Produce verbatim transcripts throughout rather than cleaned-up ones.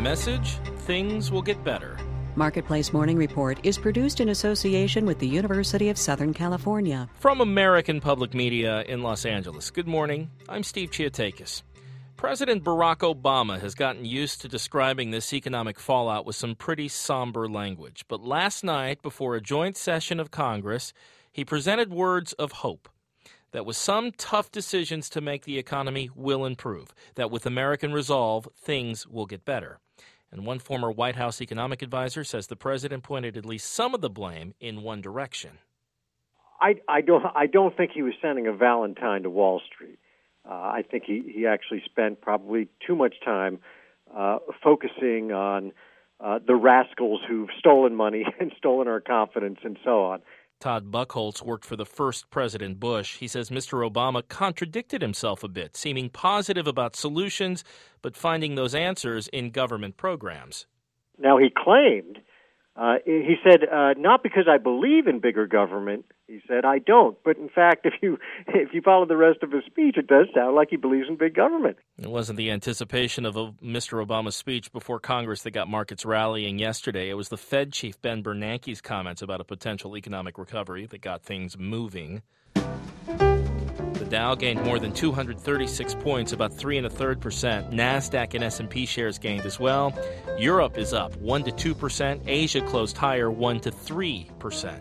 message, things will get better. Marketplace Morning Report is produced in association with the University of Southern California. From American Public Media in Los Angeles, good morning. I'm Steve Chiatakis. President Barack Obama has gotten used to describing this economic fallout with some pretty somber language. But last night, before a joint session of Congress, he presented words of hope. That with some tough decisions to make, the economy will improve. That with American resolve, things will get better. And one former White House economic advisor says the president pointed at least some of the blame in one direction. I, I don't. I don't think he was sending a Valentine to Wall Street. Uh, I think he, he actually spent probably too much time uh, focusing on uh, the rascals who've stolen money and stolen our confidence and so on. Todd Buchholz worked for the first President Bush. He says Mister Obama contradicted himself a bit, seeming positive about solutions, but finding those answers in government programs. Now, he claimed, uh, he said, uh, not because I believe in bigger government, he said, I don't. But in fact, if you if you follow the rest of his speech, it does sound like he believes in big government. It wasn't the anticipation of a Mister Obama's speech before Congress that got markets rallying yesterday. It was the Fed chief Ben Bernanke's comments about a potential economic recovery that got things moving. The Dow gained more than two hundred thirty-six points, about three and a third percent. NASDAQ and S and P shares gained as well. Europe is up one to two percent. Asia closed higher, one to three percent.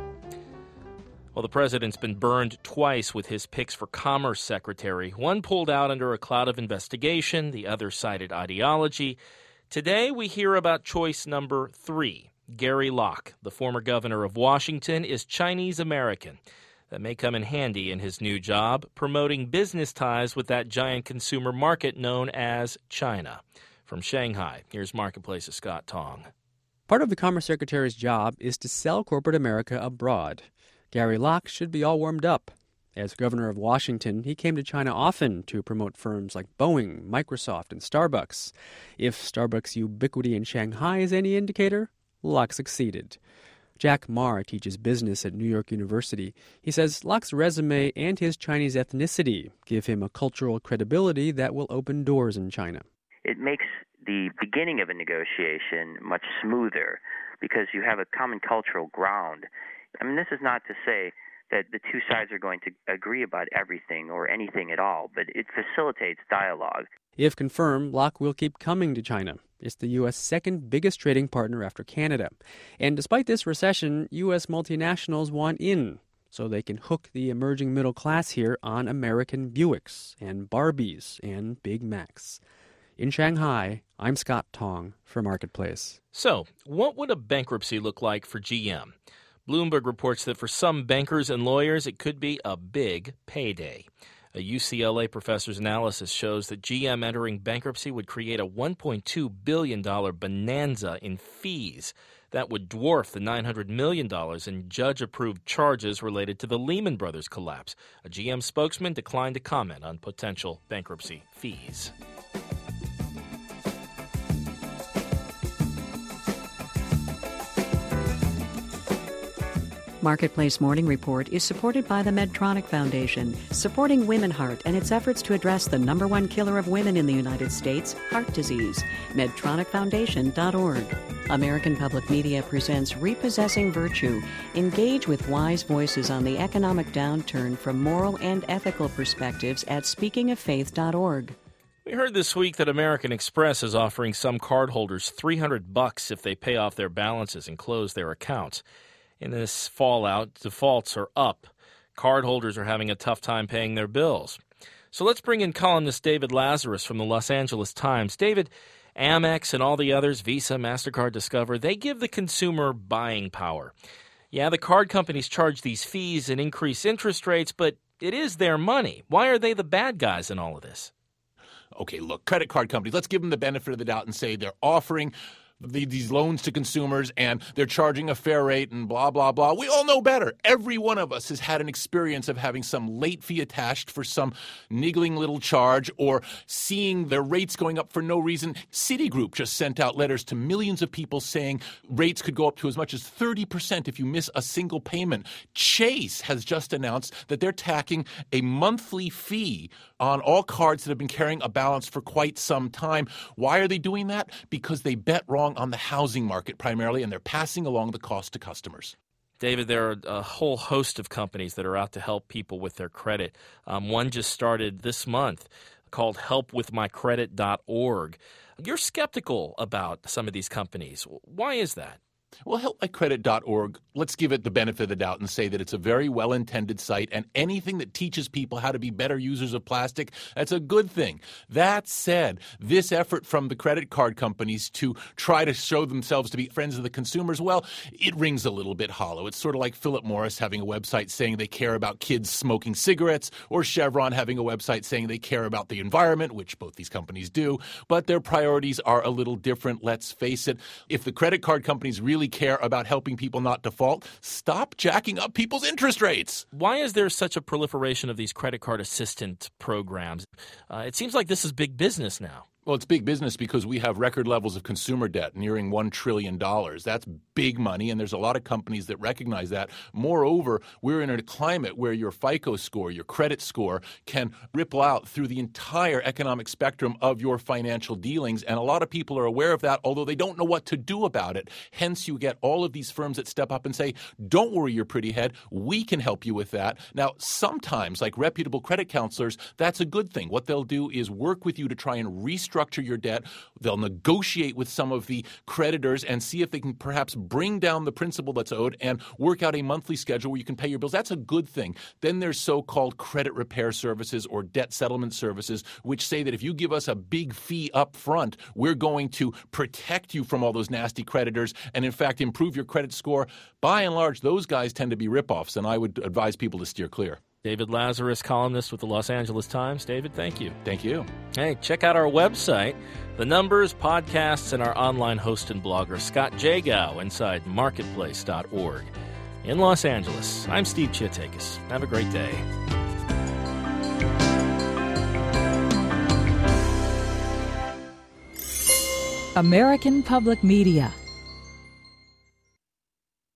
Well, the president's been burned twice with his picks for Commerce Secretary. One pulled out under a cloud of investigation. The other cited ideology. Today, we hear about choice number three. Gary Locke, the former governor of Washington, is Chinese-American. That may come in handy in his new job, promoting business ties with that giant consumer market known as China. From Shanghai, here's Marketplace's Scott Tong. Part of the Commerce Secretary's job is to sell corporate America abroad. Gary Locke should be all warmed up. As governor of Washington, he came to China often to promote firms like Boeing, Microsoft, and Starbucks. If Starbucks' ubiquity in Shanghai is any indicator, Locke succeeded. Jack Marr teaches business at New York University. He says Locke's resume and his Chinese ethnicity give him a cultural credibility that will open doors in China. It makes the beginning of a negotiation much smoother because you have a common cultural ground. I mean, this is not to say that the two sides are going to agree about everything or anything at all, but it facilitates dialogue. If confirmed, Locke will keep coming to China. It's the U S second biggest trading partner after Canada. And despite this recession, U S multinationals want in, so they can hook the emerging middle class here on American Buicks and Barbies and Big Macs. In Shanghai, I'm Scott Tong for Marketplace. So, what would a bankruptcy look like for G M? Bloomberg reports that for some bankers and lawyers, it could be a big payday. A U C L A professor's analysis shows that G M entering bankruptcy would create a one point two billion dollars bonanza in fees. That would dwarf the nine hundred million dollars in judge-approved charges related to the Lehman Brothers collapse. A G M spokesman declined to comment on potential bankruptcy fees. Marketplace Morning Report is supported by the Medtronic Foundation, supporting Women Heart and its efforts to address the number one killer of women in the United States, heart disease. medtronic foundation dot org. American Public Media presents Repossessing Virtue. Engage with wise voices on the economic downturn from moral and ethical perspectives at speaking of faith dot org. We heard this week that American Express is offering some cardholders three hundred bucks if they pay off their balances and close their accounts. In this fallout, defaults are up. Cardholders are having a tough time paying their bills. So let's bring in columnist David Lazarus from the Los Angeles Times. David, Amex and all the others, Visa, MasterCard, Discover, they give the consumer buying power. Yeah, the card companies charge these fees and increase interest rates, but it is their money. Why are they the bad guys in all of this? Okay, look, credit card companies, let's give them the benefit of the doubt and say they're offering the, these loans to consumers and they're charging a fair rate and blah, blah, blah. We all know better. Every one of us has had an experience of having some late fee attached for some niggling little charge or seeing their rates going up for no reason. Citigroup just sent out letters to millions of people saying rates could go up to as much as thirty percent if you miss a single payment. Chase has just announced that they're tacking a monthly fee on all cards that have been carrying a balance for quite some time. Why are they doing that? Because they bet wrong on the housing market primarily, and they're passing along the cost to customers. David, there are a whole host of companies that are out to help people with their credit. Um, one just started this month called help with my credit dot org. You're skeptical about some of these companies. Why is that? Well, help my credit dot org, let's give it the benefit of the doubt and say that it's a very well-intended site, and anything that teaches people how to be better users of plastic, that's a good thing. That said, this effort from the credit card companies to try to show themselves to be friends of the consumers, well, it rings a little bit hollow. It's sort of like Philip Morris having a website saying they care about kids smoking cigarettes, or Chevron having a website saying they care about the environment, which both these companies do, but their priorities are a little different, let's face it. If the credit card companies really care about helping people not default, stop jacking up people's interest rates. Why is there such a proliferation of these credit card assistant programs? Uh, it seems like this is big business now. Well, it's big business because we have record levels of consumer debt nearing one trillion dollars. That's big money, and there's a lot of companies that recognize that. Moreover, we're in a climate where your FICO score, your credit score, can ripple out through the entire economic spectrum of your financial dealings, and a lot of people are aware of that, although they don't know what to do about it. Hence, you get all of these firms that step up and say, don't worry your pretty head, we can help you with that. Now, sometimes, like reputable credit counselors, that's a good thing. What they'll do is work with you to try and restructure Structure your debt. They'll negotiate with some of the creditors and see if they can perhaps bring down the principal that's owed and work out a monthly schedule where you can pay your bills. That's a good thing. Then there's so-called credit repair services or debt settlement services, which say that if you give us a big fee up front, we're going to protect you from all those nasty creditors and, in fact, improve your credit score. By and large, those guys tend to be ripoffs, and I would advise people to steer clear. David Lazarus, columnist with the Los Angeles Times. David, thank you. Thank you. Hey, check out our website, the numbers, podcasts, and our online host and blogger, Scott Jagow, inside marketplace dot org. In Los Angeles, I'm Steve Chiatakis. Have a great day. American Public Media